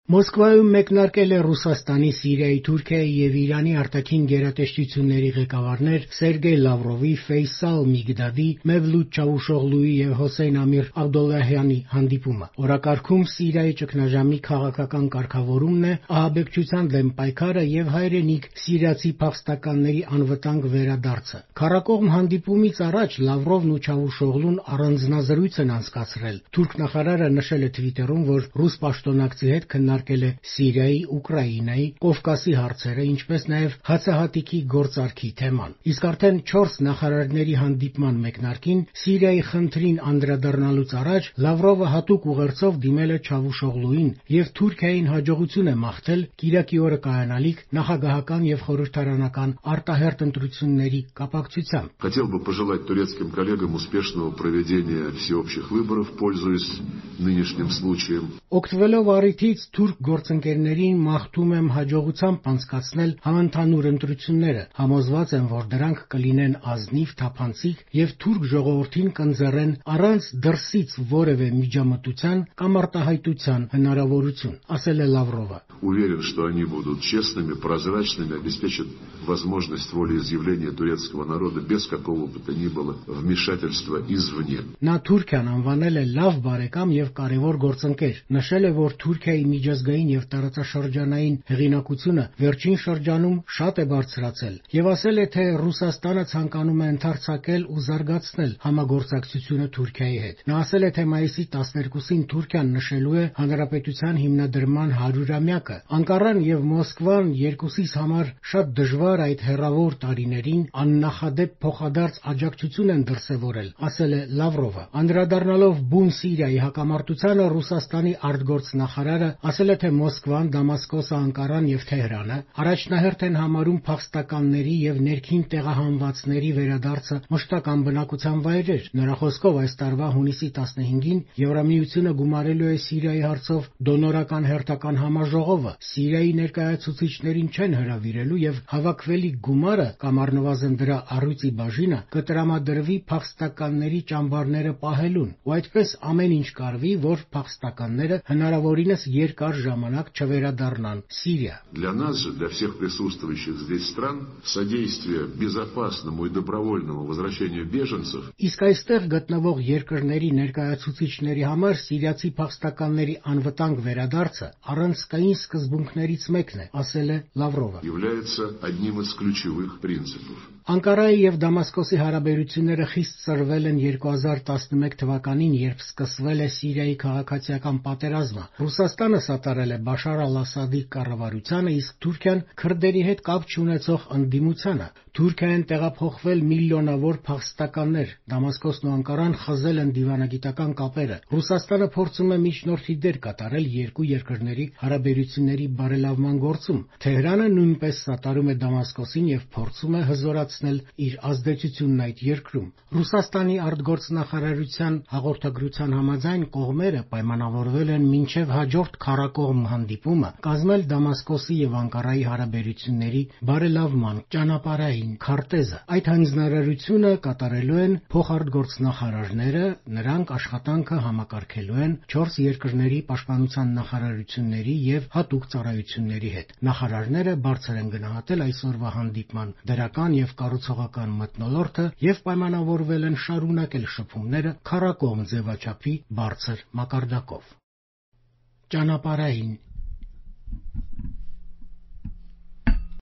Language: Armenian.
Մոսկվայում մեկնարկել է Ռուսաստանի, Սիրիայի, Թուրքիայի եւ Իրանի արտաքին գերատեսչությունների ղեկավարներ Սերգեյ Լավրովի, Ֆեյսալ Միգդադի, Մևլութ Չավուշօղլուի եւ Հոսեյն Ամիր Աբդոլլահյանի հանդիպումը։ Օրակարգում Սիրիայի ճգնաժամի քաղաքական կարգավորումն է, ահաբեկչության դեմ պայքարը եւ հայրենիք սիրիացի փախստականների անվտանգ վերադարձը։ Քառակողմ հանդիպումից առաջ Լավրովն ու Չավուշօղլուն առանձնազրույց են անցկացրել։ Թուրք նախարարը նշել է Թվիտերում, որ ռուս պաշտոնակցի հետ քննարկել է Սիրիայի, Ուկրաինայի, Կովկասի հարցերը, ինչպես նաև հացահատիկի գործարքի թեման։ Իսկ արդեն 4 նախարարների հանդիպման մեկնարկին Սիրիայի խնդրին անդրադառնալուց առաջ Լավրովը հատուկ ուղերձով դիմել է Չավուշօղլուին եւ Թուրքիային հաջողություն է մաղթել կիրակի օրը կայանալիք նախագահական եւ խորհրդարանական արտահերթ ընտրությունների կապակցությամբ։ Хотел бы пожелать турецким коллегам успешного проведения всеобщих выборов, пользуясь нынешним случаем. Օգտվելով առիթից թուրք գործընկերներին մաղթում եմ հաջողությամբ անցկացնել համընդհանուր ընտրությունները, համոզված եմ, որ դրանք կլինեն ազնիվ, թափանցիկ եւ թուրք ժողովրդին կընձեռեն առանց դրսից որևէ միջամտության կամ արտահայտության հնարավորություն, ասել է Լավրովը։ Уверен, что они будут честными, прозрачными, обеспечат возможность волеизъявления турецкого народа без какого бы то ни было вмешательства извне. Նա Թուրքիան անվանել է լավ բարեկամ եւ կարեւոր գործընկեր, նշել է, որ Թուրքիայի միջազգային եւ տարածաշրջանային հեղինակությունը վերջին շրջանում շատ է բարձրացել եւ ասել է, թե Ռուսաստանը ցանկանում է ընդարձակել ու զարգացնել համագործակցությունը Թուրքիայի հետ։ Նա ասել է, թե մայիսի 12-ին Թուրքիան նշելու է հանրապետության հիմնադրման 100-ամյակը։ Անկարան եւ Մոսկվան երկուսիս համար շատ դժվար այդ հեռավոր տարիներին աննախադեպ փոխադարձ աջակցություն են դրսևորել, ասել է Լավրովը։ Անդրադառնալով բուն Սիրիայի հակամարտությանը Ռուսաստանի արտգործնախարարը ասել է, թե Մոսկվան, Դամասկոսը, Անկարան եւ Թեհրանը առաջնահերթ են համարում փախստականների եւ ներքին տեղահանվածների վերադարձը մշտական բնակության վայրեր։ Նրա խոսքով այս տարվա հունիսի 15-ին Եվրամիությունը գումարելու է Սիրիայի հարցով դոնորական հերթական համաժողովը։ Սիրիայի ներկայացուցիչներին չեն հրավիրելու եւ հավաքվելիք գումարը կամ առնվազն դրա առյուծի բաժինը կտրամադրվի փախստականների ճամբարները պահելուն, ու այդպես ամեն ինչ կարվի, որ փախստականները հնարավորինս երկար ժամանակ չվերադառնան Սիրիա։ Для нас же, для всех присутствующих здесь стран, содействие безопасному и добровольному возвращению беженцев. Իսկ այստեղ գտնվող երկրների ներկայացուցիչների համար սիրիացի փախստականների անվտանգ վերադարձը առանցքային սկզբունքներից մեկն է, ասել է Լավրովը։ Является одним из ключевых принципов. Անկարայի եւ Դամասկոսի հարաբերությունները խիստ ծրվել են 2011 թվականին, երբ սկսվել է Սիրիայի քաղաքացիական պատերազմը։ Ռուսաստանը սատարել է Բաշար al-Ասադի կառավարությանը, իսկ Թուրքիան քրդերի հետ կապ չունեցող ընդդիմությանը։ Թուրքիայեն տեղափոխվել միլիոնավոր փախստականներ։ Դամասկոսն ու Անկարան խզել են դիվանագիտական կապերը։ Ռուսաստանը փորձում է միջնորդի դեր կատարել երկու երկրների հարաբերությունների բարելավման գործում։ Թեհրանը նույնպես սատարում է Դամասկոսին եւ փորձում է հզորացնել իր ազդեցությունն այդ երկրում։ Ռուսաստանի արտգործնախարարության հաղորդագրության համաձայն կողմերը պայմանավորվել են մինչև հաջորդ քառակողմ հանդիպումը կազմել Դամասկոսի եւ Անկարայի հարաբերությունների բարելավման ճանապարհային քարտեզը։ Այդ հանձնարարությունը կատարելու են փոխարտգործնախարարները, նրանք աշխատանքը համակարգելու են 4 երկրների պաշտպանության նախարարությունների եւ հատուկ ծառայությունների հետ։ Նախարարները բարձր են գնահատել այսօրվա հանդիպման դրական եւ կառուցողական մթնոլորտը եւ պայմանավորվել են շարունակել շփումները քառակողմ ձևաչափի բարձր մակարդակով։ Ճանապարհային